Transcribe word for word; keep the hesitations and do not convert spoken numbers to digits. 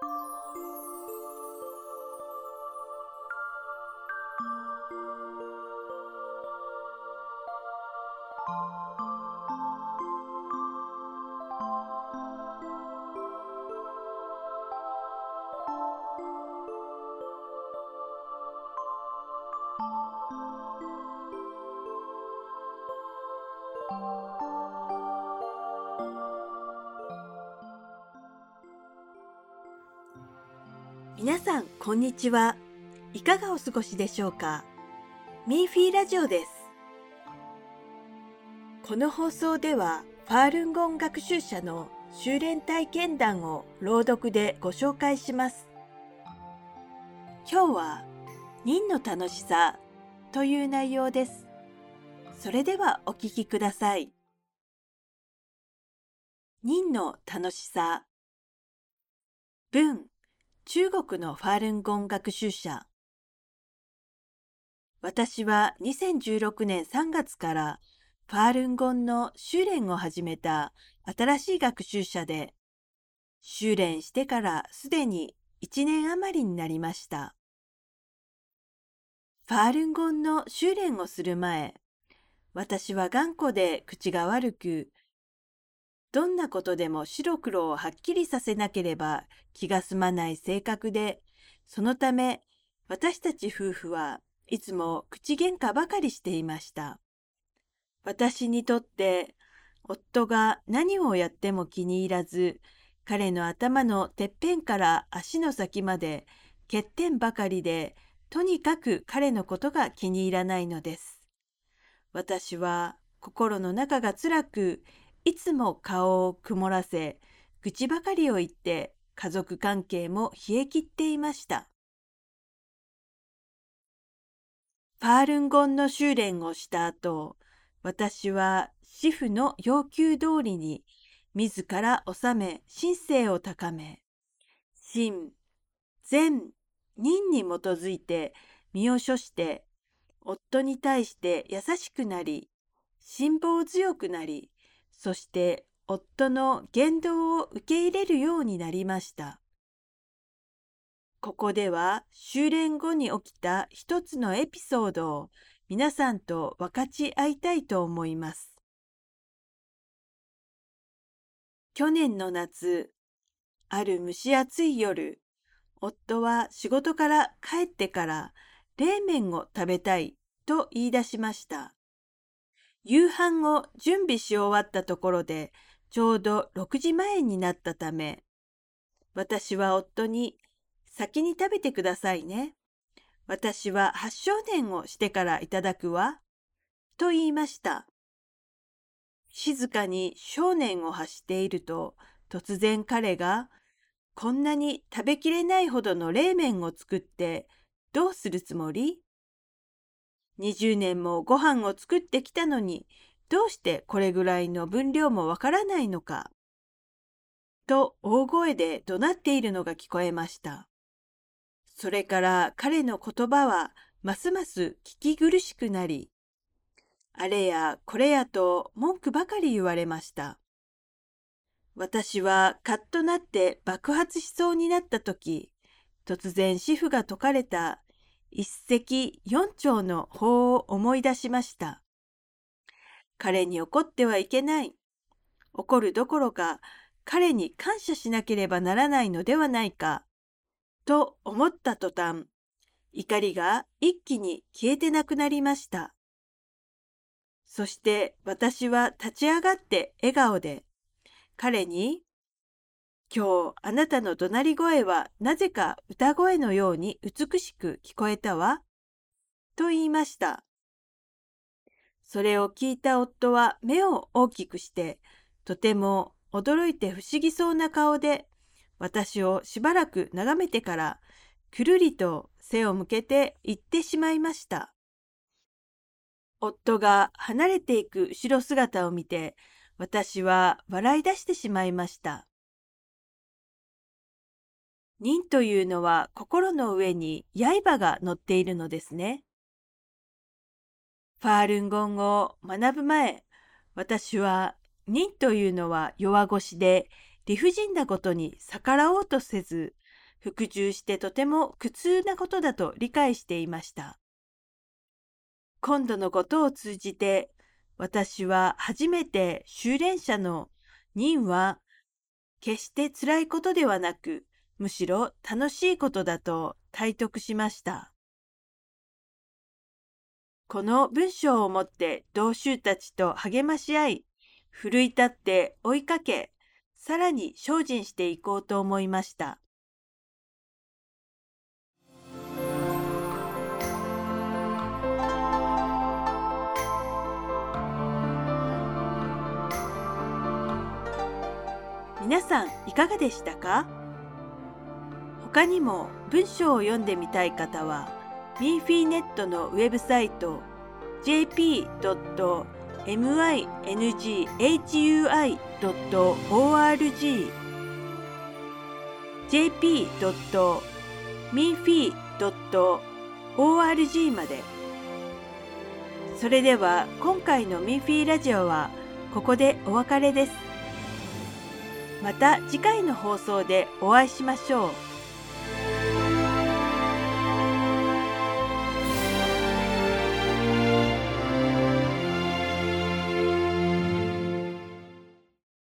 皆さんこんにちは。いかがお過ごしでしょうか。ミーフィーラジオです。この放送ではファールンゴン学習者の修練体験談を朗読でご紹介します。今日は忍の楽しさという内容です。それではお聞きください。忍の楽しさ。文中国のファールンゴン学習者。私はにせんじゅうろくねんさんがつからファールンゴンの修練を始めた新しい学習者で、修練してからすでにいちねん余りになりました。ファールンゴンの修練をする前、私は頑固で口が悪く、どんなことでも白黒をはっきりさせなければ気が済まない性格で、そのため私たち夫婦はいつも口喧嘩ばかりしていました。私にとって夫が何をやっても気に入らず、彼の頭のてっぺんから足の先まで欠点ばかりで、とにかく彼のことが気に入らないのです。私は心の中が辛く、いつも顔を曇らせ、愚痴ばかりを言って、家族関係も冷え切っていました。ファールンゴンの修練をした後、私は師父の要求通りに、自ら治め、心性を高め、心、善、忍に基づいて身を処して、夫に対して優しくなり、辛抱強くなり、そして夫の言動を受け入れるようになりました。ここでは修練後に起きた一つのエピソードを皆さんと分かち合いたいと思います。去年の夏、ある蒸し暑い夜、夫は仕事から帰ってから冷麺を食べたいと言い出しました。夕飯を準備し終わったところで、ちょうどろくじまえになったため、私は夫に、先に食べてくださいね。私は八正念をしてからいただくわ。と言いました。静かに正念を発していると、突然彼が、こんなに食べきれないほどの冷麺を作って、どうするつもり？にじゅうねんもご飯を作ってきたのに、どうしてこれぐらいの分量もわからないのか。と大声で怒鳴っているのが聞こえました。それから彼の言葉はますます聞き苦しくなり、あれやこれやと文句ばかり言われました。私はカッとなって爆発しそうになったとき、突然師父が説かれた一石四鳥の法を思い出しました。彼に怒ってはいけない。怒るどころか、彼に感謝しなければならないのではないか。と思った途端、怒りが一気に消えてなくなりました。そして私は立ち上がって笑顔で、彼に、今日あなたの怒鳴り声はなぜか歌声のように美しく聞こえたわ。と言いました。それを聞いた夫は目を大きくして、とても驚いて不思議そうな顔で、私をしばらく眺めてから、くるりと背を向けて行ってしまいました。夫が離れていく後ろ姿を見て、私は笑い出してしまいました。忍というのは心の上に刃が乗っているのですね。ファールンゴンを学ぶ前、私は忍というのは弱腰で理不尽なことに逆らおうとせず、 服従してとても苦痛なことだと理解していました。今度のことを通じて、私は初めて修練者の任は決して辛いことではなく、むしろ楽しいことだと体得しました。この文章をもって同州たちと励まし合い、奮い立って追いかけ、さらに精進していこうと思いました。皆さんいかがでしたか？他にも文章を読んでみたい方は、ミーフィーネットのウェブサイト ジェーピードットミングハイドットオーアールジー ジェーピードットミーフィードットオーアールジー まで。それでは今回のミーフィーラジオはここでお別れです。また次回の放送でお会いしましょう。